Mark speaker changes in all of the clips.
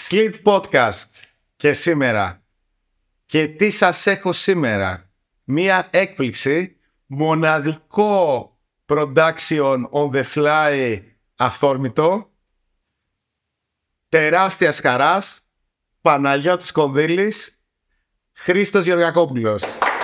Speaker 1: Slit Podcast και σήμερα. Και τι σας έχω σήμερα? Μία έκπληξη, μοναδικό production on the fly αυθόρμητο, τεράστιας χαράς, Παναγιώτης Κονδύλης, Χρήστος Γεωργακόπουλος.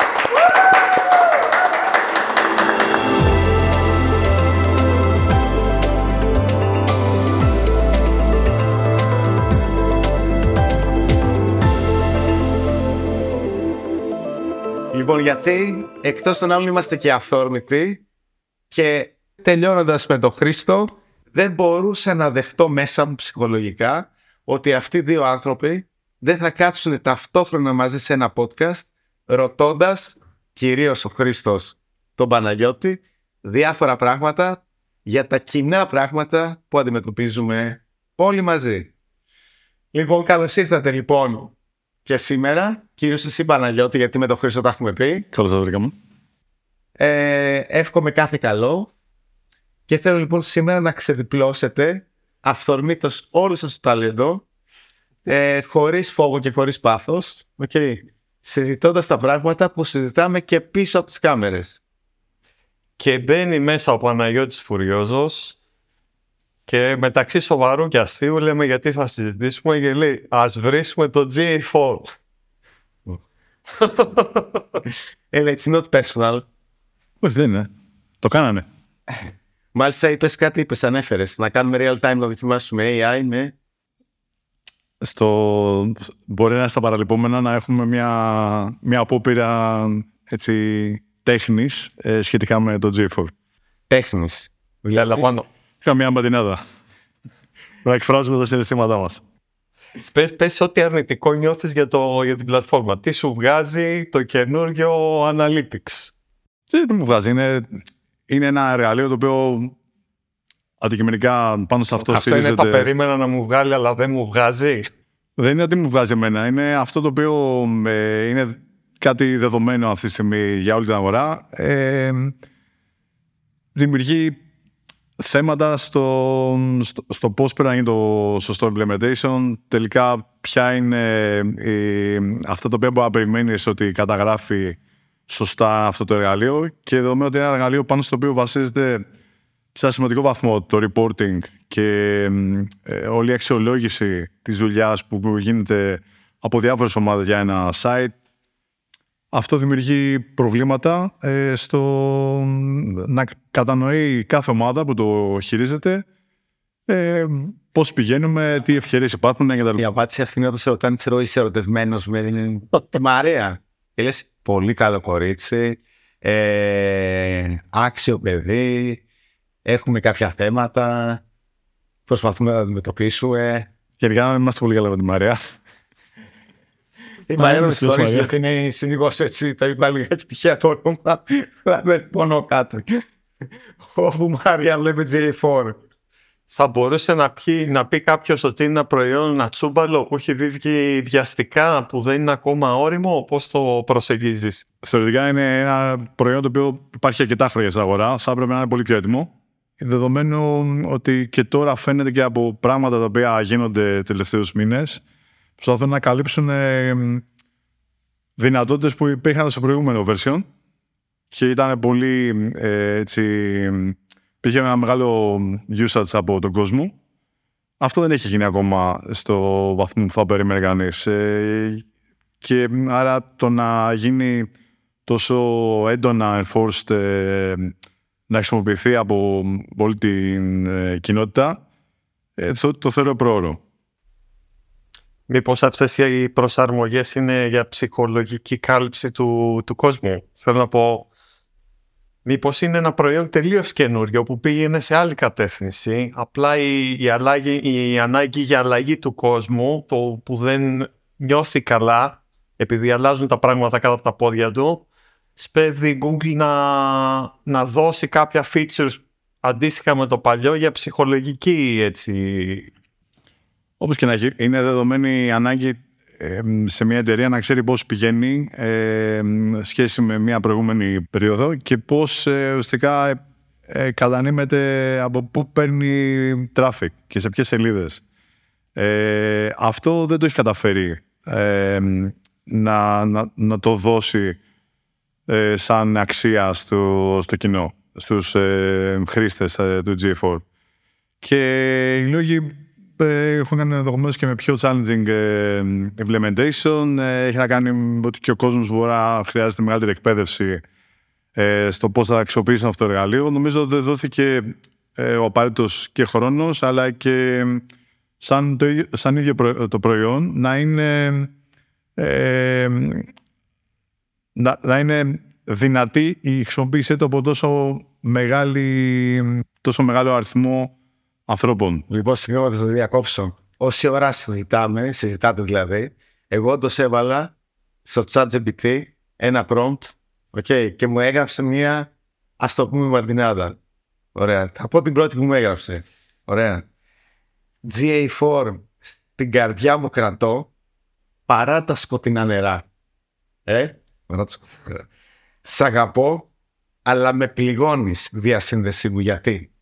Speaker 1: Λοιπόν, γιατί εκτός των άλλων είμαστε και αυθόρμητοι και τελειώνοντας με τον Χρήστο, δεν μπορούσα να δεχτώ μέσα μου ψυχολογικά ότι αυτοί οι δύο άνθρωποι δεν θα κάτσουν ταυτόχρονα μαζί σε ένα podcast ρωτώντας, κυρίως ο Χρήστος τον Παναγιώτη, διάφορα πράγματα για τα κοινά πράγματα που αντιμετωπίζουμε όλοι μαζί. Λοιπόν, καλώς ήρθατε λοιπόν και σήμερα, κυρίως εσύ Παναγιώτη, γιατί με τον Χρήστο τα έχουμε πει.
Speaker 2: Καλώς σας βρήκαμε.
Speaker 1: Εύχομαι κάθε καλό και θέλω λοιπόν σήμερα να ξεδιπλώσετε αυθορμήτως όλο σας το ταλέντο, χωρίς φόβο και χωρίς πάθος, συζητώντας τα πράγματα που συζητάμε και πίσω από τις κάμερες.
Speaker 3: Και μπαίνει μέσα ο Παναγιώτης Φουριόζος και μεταξύ σοβαρού και αστείου λέμε γιατί θα συζητήσουμε και λέει ας βρίσκουμε το GA4.
Speaker 1: It's not personal.
Speaker 2: Πώς δεν είναι. Το κάνανε.
Speaker 1: Μάλιστα ανέφερες να κάνουμε real time να δοκιμάσουμε AI με...
Speaker 2: Μπορεί να είναι στα παραλυπόμενα να έχουμε μια απόπειρα τέχνης σχετικά με το G4.
Speaker 1: Τέχνης.
Speaker 3: Δηλαδή πάνω.
Speaker 2: Είχα μια μπατινάδα. Να εκφράζουμε τα συναισθήματά μας.
Speaker 3: Πες ό,τι αρνητικό νιώθεις για την πλατφόρμα. Τι σου βγάζει το καινούργιο Analytics?
Speaker 2: Τι μου βγάζει. Είναι ένα εργαλείο το οποίο αντικειμενικά πάνω σε αυτό στηρίζεται.
Speaker 3: Αυτό είναι τα περίμενα να μου βγάλει, αλλά δεν μου βγάζει.
Speaker 2: Δεν είναι ότι μου βγάζει εμένα. Είναι αυτό το οποίο είναι κάτι δεδομένο αυτή τη στιγμή για όλη την αγορά. Δημιουργεί θέματα στο πώς πρέπει να γίνει το σωστό implementation. Τελικά ποια είναι αυτά τα οποία μπορεί να περιμένεις ότι καταγράφει σωστά αυτό το εργαλείο, και δεδομένου ότι είναι ένα εργαλείο πάνω στο οποίο βασίζεται σε ένα σημαντικό βαθμό το reporting και όλη η αξιολόγηση της δουλειάς που γίνεται από διάφορες ομάδες για ένα site, αυτό δημιουργεί προβλήματα στο να κατανοεί κάθε ομάδα που το χειρίζεται πώς πηγαίνουμε, τι ευκαιρίες υπάρχουν κτλ.
Speaker 1: Η απάντηση αυτή είναι όταν σε ρωτάνε, είσαι ερωτευμένος με τη Μαρία. Και λες, πολύ καλό κορίτσι, άξιο παιδί, έχουμε κάποια θέματα, προσπαθούμε να τα αντιμετωπίσουμε.
Speaker 2: Γενικά είμαστε πολύ καλά με τη Μαρία.
Speaker 1: Η Μαρία με συγχωρείς γιατί είναι συνήθως έτσι, τα είπα λίγα και τυχαία το όνομα, δηλαδή πόνο κάτω. Όπου Μαρία βλέπει J4.
Speaker 3: Θα μπορούσε να πει κάποιος ότι είναι ένα προϊόν ατσούμπαλο που έχει βγει βιαστικά, που δεν είναι ακόμα όριμο? Πώς το προσεγγίζεις?
Speaker 2: Θεωρητικά είναι ένα προϊόν το οποίο υπάρχει αρκετά χρόνια στην αγορά, θα έπρεπε να είναι πολύ πιο έτοιμο. Δεδομένου ότι και τώρα φαίνεται και από πράγματα τα οποία γίνονται τελευταίους μήνες, προσπαθούν να καλύψουν δυνατότητες που υπήρχαν στο προηγούμενο version και ήταν πολύ πήγε ένα μεγάλο usage από τον κόσμο. Αυτό δεν έχει γίνει ακόμα στο βαθμό που θα περίμενε κανείς. Και άρα το να γίνει τόσο έντονα enforced, να χρησιμοποιηθεί από όλη την κοινότητα, το θεωρώ πρόωρο.
Speaker 3: Μήπως αυτές οι προσαρμογές είναι για ψυχολογική κάλυψη του κόσμου? Θέλω να πω, μήπως είναι ένα προϊόν τελείως καινούριο που πήγαινε σε άλλη κατεύθυνση, απλά η ανάγκη για αλλαγή του κόσμου, το που δεν νιώθει καλά επειδή αλλάζουν τα πράγματα κάτω από τα πόδια του, σπέβδει η Google να δώσει κάποια features αντίστοιχα με το παλιό για ψυχολογική
Speaker 2: Όπως και να έχει, είναι δεδομένη η ανάγκη σε μια εταιρεία να ξέρει πώς πηγαίνει σχέση με μια προηγούμενη περίοδο και πώς ουσιαστικά κατανείμεται από πού παίρνει traffic και σε ποιες σελίδες. αυτό δεν το έχει καταφέρει να το δώσει σαν αξία στο κοινό, στους χρήστες του GA4. Και οι λόγοι έχουν κάνει ενδεχομένως και με πιο challenging implementation. Έχει να κάνει με ότι και ο κόσμος μπορεί να χρειάζεται μεγαλύτερη εκπαίδευση στο πώς θα αξιοποιήσουν αυτό το εργαλείο. Νομίζω ότι δεν δόθηκε ο απαραίτητος και χρόνος, αλλά και σαν ίδιο το προϊόν να είναι δυνατή η χρησιμοποίησή του από τόσο μεγάλο αριθμό ανθρώπων.
Speaker 1: Λοιπόν, συγγνώμη, θα το διακόψω. Όση ώρα συζητάτε δηλαδή, εγώ όντως έβαλα στο ChatGPT ένα prompt, okay, και μου έγραψε μία, ας το πούμε, μαντινάδα. Ωραία. Θα πω την πρώτη που μου έγραψε. Ωραία. GA4 στην καρδιά μου κρατώ παρά τα σκοτεινά νερά. Παρά τα σκοτεινά νερά. Σ' αγαπώ, αλλά με πληγώνεις, διασύνδεση μου, γιατί?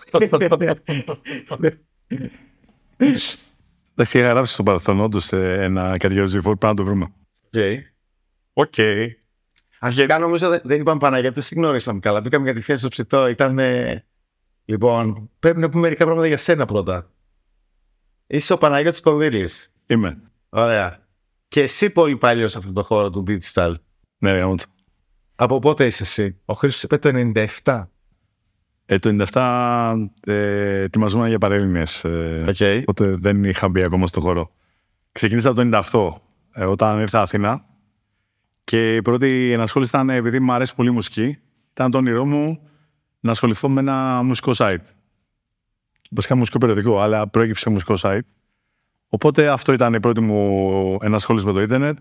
Speaker 2: Εντάξει, είχα γράψει στο παρελθόν όντως κάτι για το GA4, πρέπει να το βρούμε.
Speaker 1: Οκ. Αρχικά νομίζω δεν είπαμε Παναγιώτη, δεν συγνώρισαμε καλά. Μπήκαμε για τη θέση στο ψητό. Λοιπόν, πρέπει να πούμε μερικά πράγματα για σένα πρώτα. Είσαι ο Παναγιώτης Κονδύλης.
Speaker 2: Είμαι.
Speaker 1: Ωραία. Και εσύ πολύ παλιός σε αυτό το χώρο του digital.
Speaker 2: Ναι, ρε, όντως.
Speaker 1: Από πότε είσαι εσύ? Ο Χρήστος είπε το 97.
Speaker 2: Το 97 ετοιμαζόμουν για παρέλληνες. Οπότε δεν είχα μπει ακόμα στο χώρο. Ξεκίνησα από το 98, όταν ήρθα Αθήνα. Και η πρώτη ενασχόληση ήταν, επειδή μου αρέσει πολύ η μουσική, ήταν το όνειρό μου να ασχοληθώ με ένα μουσικό site. Βασικά μουσικό περιοδικό, αλλά προέκυψε μουσικό site. Οπότε αυτό ήταν η πρώτη μου ενασχόληση με το ίντερνετ.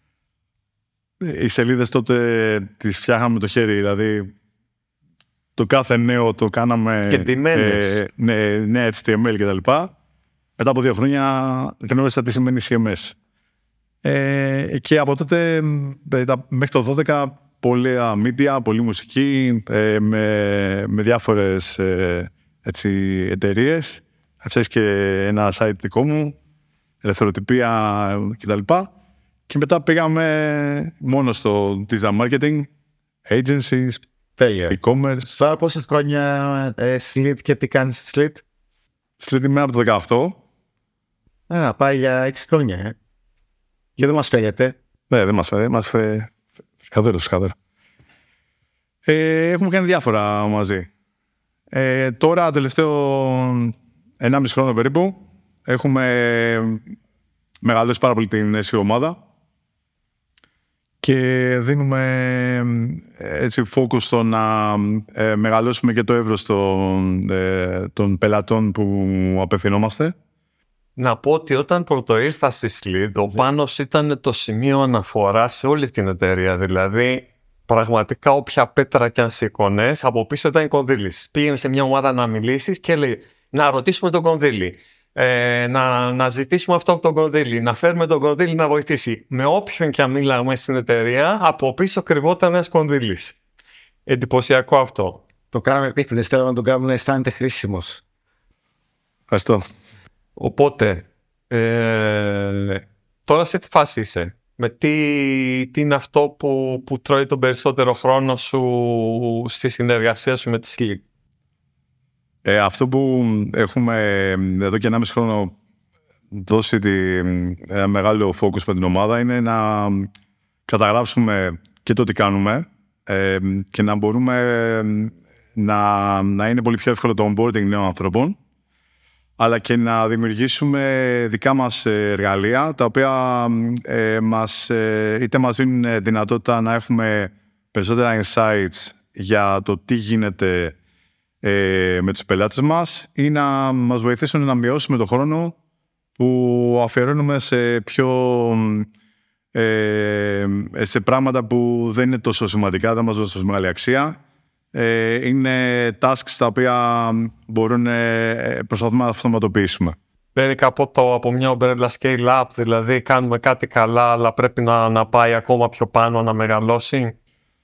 Speaker 2: Οι σελίδες τότε τις φτιάχναμε με το χέρι, δηλαδή το κάθε νέο το κάναμε.
Speaker 3: Και ντυμένες.
Speaker 2: Ναι, HTML κτλ. Μετά από 2 χρόνια γνώρισα τι σημαίνει CMS. Και από τότε μέχρι το 12 πολλά media, πολλή μουσική, με διάφορες εταιρείες. Έφτιαξα και ένα site δικό μου, ελευθεροτυπία κτλ. Και μετά πήγαμε μόνο στο digital marketing, agencies, e-commerce.
Speaker 1: Τώρα πόσες χρόνια Slit και τι κάνεις Slit?
Speaker 2: Slit είμαι από το 18.
Speaker 1: Πάει για 6 χρόνια. Και δεν μας φαίνεται.
Speaker 2: Ναι, δεν μας φαίνεται. Μας φαίνεται σκαδέρα. Έχουμε κάνει διάφορα μαζί. Τώρα, τελευταίο 1,5 χρόνο περίπου, έχουμε μεγαλώσει πάρα πολύ την SEO ομάδα και δίνουμε έτσι focus στο να μεγαλώσουμε και το εύρος των πελατών που απευθυνόμαστε.
Speaker 3: Να πω ότι όταν πρώτο ήρθα στη Slit, ο Πάνος ήταν το σημείο αναφορά σε όλη την εταιρεία. Δηλαδή, πραγματικά όποια πέτρα κι αν σηκώνες, από πίσω ήταν η Κονδύλης. Πήγαινε σε μια ομάδα να μιλήσεις και λέει να ρωτήσουμε τον Κονδύλη, να ζητήσουμε αυτό από τον Κονδύλη, να φέρουμε τον Κονδύλη να βοηθήσει. Με όποιον κι αν μίλαγαμε στην εταιρεία, από πίσω κρυβόταν ένας Κονδύλης. Εντυπωσιακό αυτό.
Speaker 1: Το κάναμε επίτηδες, θέλω να τον κάνουμε να αισθάνεται χρήσιμος.
Speaker 2: Ευχαριστώ.
Speaker 3: Οπότε, τώρα σε τι φάση είσαι? Με τι είναι αυτό που τρώει τον περισσότερο χρόνο σου στη συνεργασία σου με τη Slit?
Speaker 2: Αυτό που έχουμε εδώ και 1,5 χρόνο δώσει μεγάλο focus με την ομάδα είναι να καταγράψουμε και το τι κάνουμε και να μπορούμε να είναι πολύ πιο εύκολο το onboarding νέων ανθρώπων, αλλά και να δημιουργήσουμε δικά μας εργαλεία, τα οποία είτε μας δίνουν δυνατότητα να έχουμε περισσότερα insights για το τι γίνεται με τους πελάτες μας, ή να μας βοηθήσουν να μειώσουμε το χρόνο που αφιερώνουμε σε πράγματα που δεν είναι τόσο σημαντικά, δεν μας δώσουν τόσο μεγάλη αξία. Είναι tasks τα οποία προσπαθούμε να αυτοματοποιήσουμε.
Speaker 3: Παίρνει από μια ομπρέλα scale up, δηλαδή κάνουμε κάτι καλά, αλλά πρέπει να πάει ακόμα πιο πάνω, να μεγαλώσει.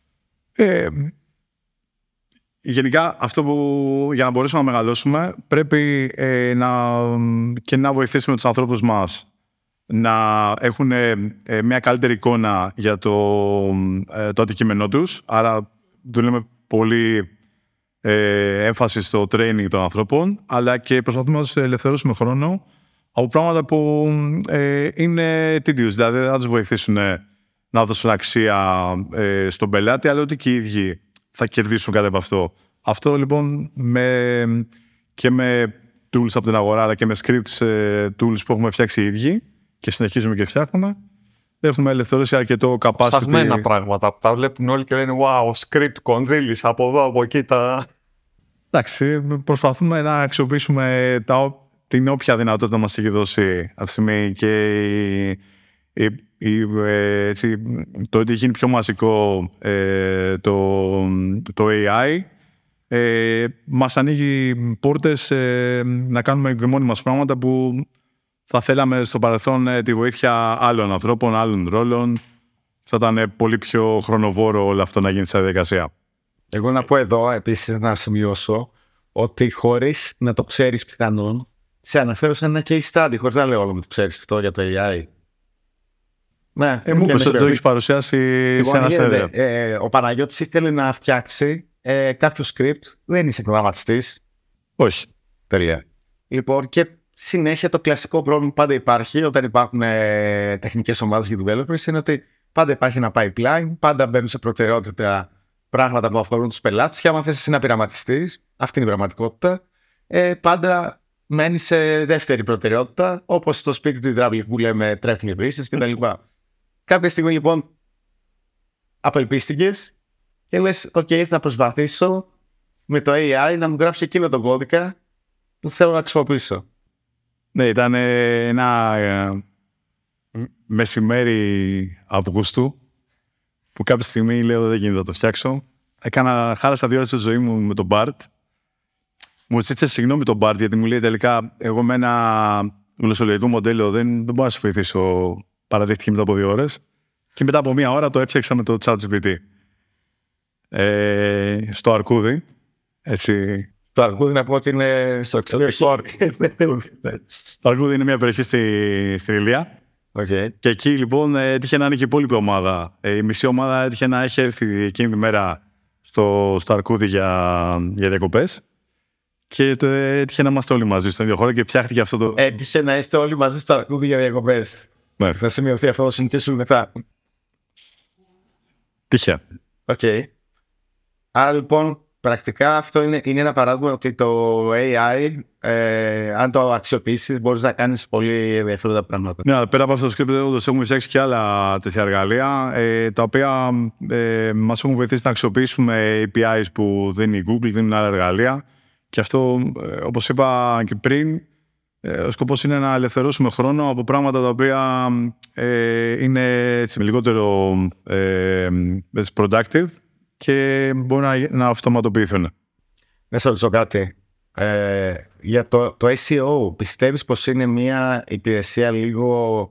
Speaker 2: Γενικά, αυτό που για να μπορέσουμε να μεγαλώσουμε, πρέπει να βοηθήσουμε τους ανθρώπους μας να έχουν μια καλύτερη εικόνα για το αντικείμενό τους. Άρα δουλεύουμε πολύ έμφαση στο training των ανθρώπων, αλλά και προσπαθούμε να τους ελευθερώσουμε χρόνο από πράγματα που είναι tedious, δηλαδή δεν θα τους βοηθήσουν να δώσουν αξία στον πελάτη, αλλά ότι και οι ίδιοι θα κερδίσουν κάτι από αυτό. Αυτό λοιπόν και με tools από την αγορά, αλλά και με scripts tools που έχουμε φτιάξει οι ίδιοι και συνεχίζουμε και φτιάχνουμε, έχουμε ελευθερώσει αρκετό capacity.
Speaker 3: Ψαγμένα πράγματα που τα βλέπουν όλοι και λένε wow, script, κονδύλις, από εδώ, από εκεί τα...
Speaker 2: Εντάξει, προσπαθούμε να αξιοποιήσουμε την όποια δυνατότητα μας έχει δώσει αυτή τη στιγμή και το ότι γίνει πιο μαζικό το AI μας ανοίγει πόρτες να κάνουμε και μόνοι μας πράγματα που θα θέλαμε στο παρελθόν τη βοήθεια άλλων ανθρώπων, άλλων ρόλων. Θα ήταν πολύ πιο χρονοβόρο όλο αυτό να γίνει στη διαδικασία.
Speaker 1: Εγώ να πω εδώ επίσης να σημειώσω ότι χωρίς να το ξέρεις πιθανόν, σε αναφέρω σαν ένα case study, χωρίς να λέω όλο με το ξέρεις αυτό για το AI. Ναι,
Speaker 2: μου είπες ότι το έχεις παρουσιάσει σε ένα σερβερ.
Speaker 1: Ο Παναγιώτης ήθελε να φτιάξει κάποιο script, δεν είσαι προγραμματιστής.
Speaker 2: Όχι.
Speaker 1: Τελεία. Λοιπόν, και συνέχεια το κλασικό πρόβλημα που πάντα υπάρχει όταν υπάρχουν τεχνικές ομάδες και developers είναι ότι πάντα υπάρχει ένα pipeline, πάντα μπαίνουν σε προτεραιότητα πράγματα που αφορούν τους πελάτες και άμα θες εσύ να πειραματιστείς, αυτή είναι η πραγματικότητα, πάντα μένει σε δεύτερη προτεραιότητα, όπως στο σπίτι του υδραυλικού που λέμε τρέχουν οι βρύσες κτλ. Κάποια στιγμή λοιπόν απελπίστηκες και λες, OK, θα προσπαθήσω με το AI να μου γράψει εκείνο τον κώδικα που θέλω να χρησιμοποιήσω.
Speaker 2: Ναι, ήταν ένα μεσημέρι Αυγούστου που κάποια στιγμή λέω δεν γίνεται να το φτιάξω. Χάλασα 2 ώρες τη ζωή μου με τον Bart. Μου ζήτησε συγγνώμη τον Bart γιατί μου λέει τελικά εγώ με ένα γλωσσολογικό μοντέλο δεν μπορώ να σου βοηθήσω. Παραδείχτηκε μετά από 2 ώρες και μετά από 1 ώρα το έφτιαξα με το ChatGPT. Στο Αρκούδι. Έτσι.
Speaker 1: Το Αρκούδι να πω ότι είναι στο εξωτερικό.
Speaker 2: Το Αρκούδι είναι μια περιοχή στην Ηλία.
Speaker 1: Okay.
Speaker 2: Και εκεί λοιπόν έτυχε να είναι και η υπόλοιπη ομάδα. Η μισή ομάδα έτυχε να έχει έρθει εκείνη τη μέρα στο Αρκούδι για διακοπές. Και έτυχε να είμαστε όλοι μαζί στον ίδιο χώρο και φτιάχτηκε αυτό το.
Speaker 1: Έτυχε να είστε όλοι μαζί στο Αρκούδι για διακοπές.
Speaker 2: Ναι.
Speaker 1: Θα σημειωθεί αυτό, θα συνεχίσουμε μετά.
Speaker 2: Τυχαία.
Speaker 1: Okay. Άρα λοιπόν, πρακτικά αυτό είναι ένα παράδειγμα ότι το AI, αν το αξιοποιήσεις, μπορείς να κάνεις πολύ ενδιαφέροντα πράγματα.
Speaker 2: Ναι, πέρα από αυτό το script, έχουμε φτιάξει και άλλα τέτοια εργαλεία, τα οποία μας έχουν βοηθήσει να αξιοποιήσουμε APIs που δεν είναι η Google, δεν είναι άλλα εργαλεία. Και αυτό, όπως είπα και πριν, ο σκοπός είναι να ελευθερώσουμε χρόνο από πράγματα τα οποία είναι έτσι, λιγότερο productive και μπορεί να αυτοματοποιηθούν.
Speaker 1: Να σε ρωτήσω κάτι. Για το SEO, πιστεύεις πως είναι μια υπηρεσία λίγο,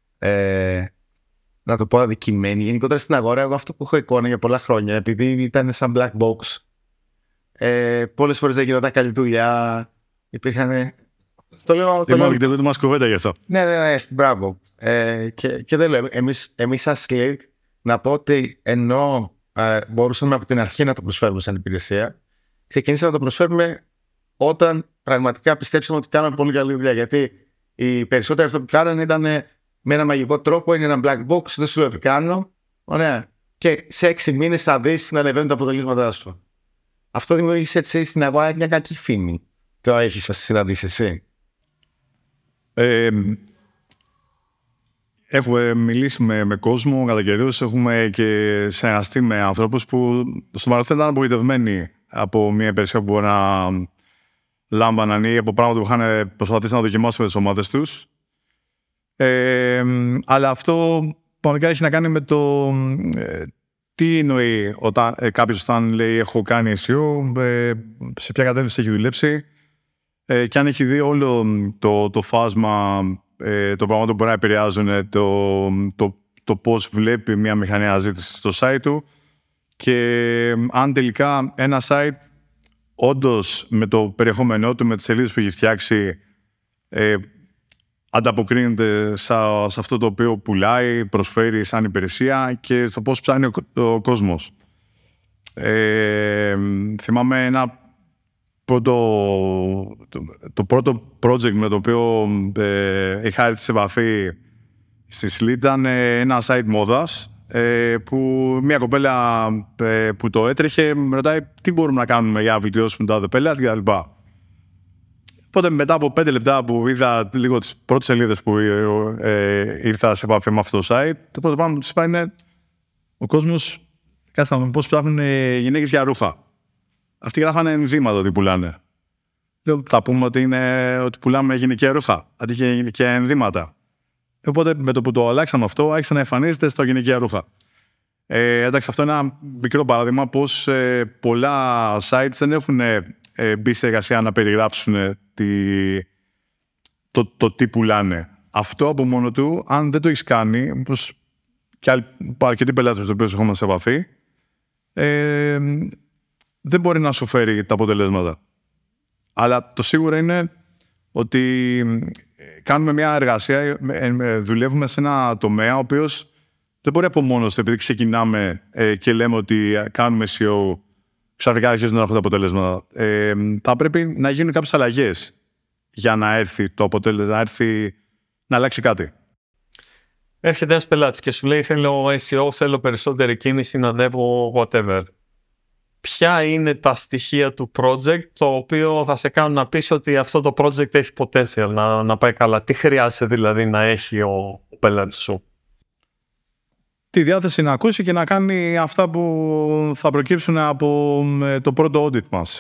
Speaker 1: να το πω, αδικημένη? Γενικότερα στην αγορά, εγώ αυτό που έχω εικόνα για πολλά χρόνια, επειδή ήταν σαν black box, πολλές φορές δεν γινόταν καλή δουλειά, υπήρχαν... Το λέω...
Speaker 2: Δεν μας κουβέντα γι' αυτό.
Speaker 1: Ναι, μπράβο. Και δεν λέω, εμείς σαν Slate, να πω ότι ενώ μπορούσαμε από την αρχή να το προσφέρουμε σαν υπηρεσία, ξεκινήσαμε να το προσφέρουμε όταν πραγματικά πιστέψαμε ότι κάναμε πολύ καλή δουλειά. Γιατί οι περισσότεροι αυτό που κάνανε ήταν με ένα μαγικό τρόπο, είναι ένα black box, δεν σου λέω τι κάνω. Ωραία. Και σε 6 μήνες θα δεις να ανεβαίνουν τα αποτελέσματά σου. Αυτό δημιούργησε έτσι στην αγορά μια κακή φήμη. Το έχεις συναντήσει εσύ?
Speaker 2: Έχουμε μιλήσει με κόσμο κατά καιρούς, έχουμε και συνεργαστεί με ανθρώπους που στο παρελθόν ήταν απογοητευμένοι από μια υπηρεσία που μπορεί να λάμπαναν ή από πράγματα που είχαν προσπαθήσει να δοκιμάσουν με τις ομάδες τους. Αλλά αυτό πραγματικά έχει να κάνει με το τι εννοεί κάποιος όταν λέει έχω κάνει SEO, σε ποια κατεύθυνση έχει δουλέψει και αν έχει δει όλο το φάσμα των πραγμάτων που μπορεί να επηρεάζουν το πώς βλέπει μια μηχανή αναζήτηση στο site του και αν τελικά ένα site όντως με το περιεχόμενό του, με τις σελίδες που έχει φτιάξει ανταποκρίνεται σε αυτό το οποίο πουλάει, προσφέρει σαν υπηρεσία και στο πώς ψάχνει ο κόσμος. Θυμάμαι το πρώτο project με το οποίο είχα έρθει σε επαφή στη Σλίτ ήταν ένα site μόδας που μια κοπέλα που το έτρεχε με ρωτάει τι μπορούμε να κάνουμε για να βελτιώσουμε το πελάτη κτλ. Οπότε μετά από 5 λεπτά που είδα λίγο τις πρώτες σελίδες που ήρθα σε επαφή με αυτό το site, το πρώτο πράγμα που τους είπα είναι ο κόσμος κάτσε να δούμε πώς ψάχνουν γυναίκες για ρούχα. Αυτοί γράφανε ενδύματα ότι πουλάνε. Λέω, θα πούμε ότι πουλάμε γυναικεία ρούχα, αντί για γυναικεία ενδύματα. Οπότε με το που το αλλάξαμε αυτό, άρχισε να εμφανίζεται στο γυναικεία ρούχα. Εντάξει, αυτό είναι ένα μικρό παράδειγμα πως πολλά sites δεν έχουν μπει σε εργασία να περιγράψουν το τι πουλάνε. Αυτό από μόνο του, αν δεν το έχεις κάνει, όπως και αρκετοί πελάτες με τους οποίους έχουμε σε επαφή, δεν μπορεί να σου φέρει τα αποτελέσματα. Αλλά το σίγουρο είναι ότι κάνουμε μια εργασία, δουλεύουμε σε ένα τομέα ο οποίος δεν μπορεί από μόνος του, επειδή ξεκινάμε και λέμε ότι κάνουμε SEO, ξαφνικά αρχίζουν να έρχονται αποτελέσματα. Θα πρέπει να γίνουν κάποιες αλλαγές για να έρθει το αποτέλεσμα, να αλλάξει κάτι.
Speaker 3: Έρχεται ένας πελάτης και σου λέει θέλω SEO, θέλω περισσότερη κίνηση, να ανέβω whatever. Ποια είναι τα στοιχεία του project το οποίο θα σε κάνουν να πεις ότι αυτό το project έχει potential να πάει καλά? Τι χρειάζεται δηλαδή να έχει ο πελάτης σου?
Speaker 2: Τη διάθεση να ακούσει και να κάνει αυτά που θα προκύψουν από το πρώτο audit μας.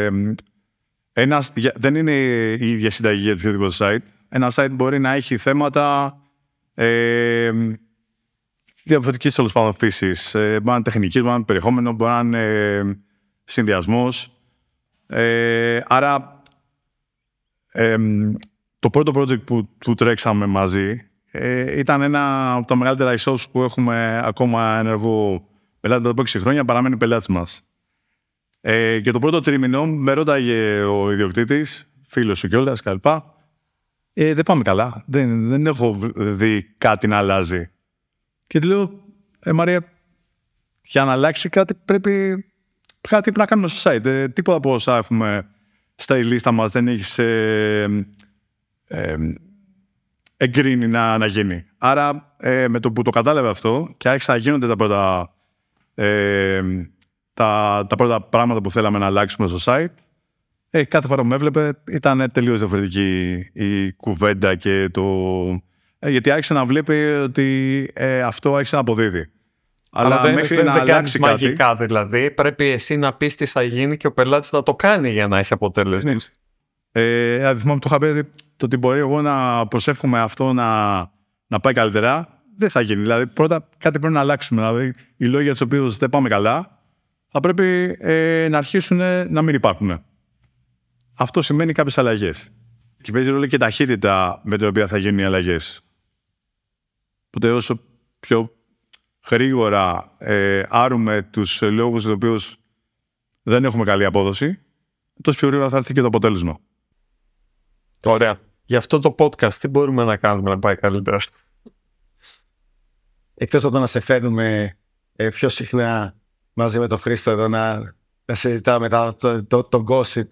Speaker 2: Δεν είναι η ίδια συνταγή για οποιοδήποτε site. Ένα site μπορεί να έχει θέματα διαφορετικής τέλος πάντων φύσης. Μπορεί να είναι τεχνικής, μπορεί να είναι περιεχόμενο, μπορεί να είναι συνδυασμός. Άρα το πρώτο project που τρέξαμε μαζί ήταν ένα από τα μεγαλύτερα e-shops που έχουμε ακόμα ενεργό πελάτη. Μετά από 6 χρόνια παραμένει πελάτης μας. Και το πρώτο τρίμηνο με ρώταγε ο ιδιοκτήτης, φίλος σου κιόλας κλπ. Δεν πάμε καλά. Δεν έχω δει κάτι να αλλάζει. Και του λέω, Μαρία, για να αλλάξει κάτι πρέπει να κάνουμε στο site. Τίποτα από όσα έχουμε στα λίστα μας δεν έχεις εγκρίνει να γίνει. Άρα με το που το κατάλαβε αυτό και άρχισαν να γίνονται τα πρώτα πράγματα που θέλαμε να αλλάξουμε στο site, κάθε φορά που με έβλεπε ήταν τελείως διαφορετική η κουβέντα και γιατί άρχισε να βλέπει ότι αυτό άρχισε να αποδίδει. Αλλά μέχρι να αλλάξει κάτι...
Speaker 3: μαγικά δηλαδή, πρέπει εσύ να πεις τι θα γίνει και ο πελάτης να το κάνει για να έχει αποτέλεσμα.
Speaker 2: Θυμάμαι το είχα πει το ότι μπορεί εγώ να προσεύχομαι αυτό να πάει καλύτερα, δεν θα γίνει. Δηλαδή πρώτα κάτι πρέπει να αλλάξουμε. Δηλαδή οι λόγοι για τους οποίους δεν πάμε καλά θα πρέπει να αρχίσουν να μην υπάρχουν. Αυτό σημαίνει κάποιες αλλαγές. Και παίζει ρόλο και ταχύτητα με την οποία θα γίνουν οι αλλαγές. Οπότε όσο πιο γρήγορα άρουμε τους λόγους στους οποίους δεν έχουμε καλή απόδοση, τόσο πιο γρήγορα θα έρθει και το αποτέλεσμα.
Speaker 3: Ωραία. Γι' αυτό το podcast τι μπορούμε να κάνουμε να πάει καλύτερα?
Speaker 1: Εκτός από το να σε φέρνουμε πιο συχνά μαζί με τον Χρήστο εδώ να συζητάμε το gossip.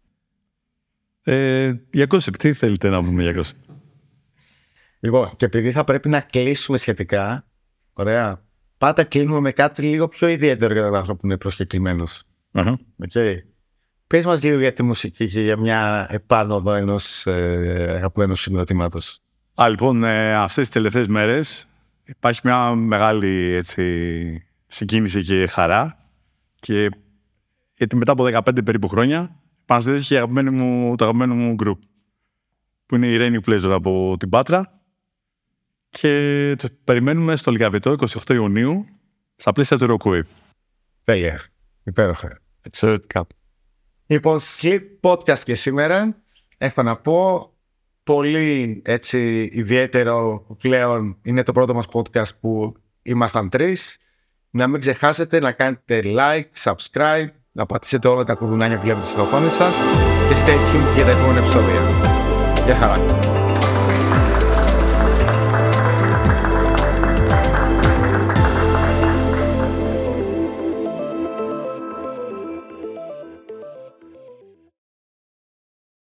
Speaker 2: Για gossip, τι θέλετε να πούμε για gossip?
Speaker 1: Λοιπόν, και επειδή θα πρέπει να κλείσουμε σχετικά, ωραία, πάντα κλείνουμε με κάτι λίγο πιο ιδιαίτερο για τον άνθρωπο που είναι προσκεκλημένος. Okay. Πες μας λίγο για τη μουσική και για μια επάνωδο ενός αγαπημένου συγκροτήματος.
Speaker 2: Λοιπόν, αυτές τις τελευταίες μέρες υπάρχει μια μεγάλη συγκίνηση και χαρά, γιατί μετά από 15 περίπου χρόνια επανασυνδέθηκε το αγαπημένο μου group, που είναι η Raining Pleasure από την Πάτρα, και το περιμένουμε στο Λυκαβητό 28 Ιουνίου στα πλαίσια του Rockwave.
Speaker 1: Τέλεια, υπέροχα.
Speaker 3: Εξαιρετικά.
Speaker 1: Λοιπόν, Sleep Podcast και σήμερα έχω να πω πολύ ιδιαίτερο που πλέον είναι το πρώτο μας podcast που ήμασταν 3. Να μην ξεχάσετε να κάνετε like, subscribe, να πατήσετε όλα τα κουδουνάκια που βλέπετε στην οθόνη σας και stay tuned για τα επόμενα επεισόδια. Γεια χαρά.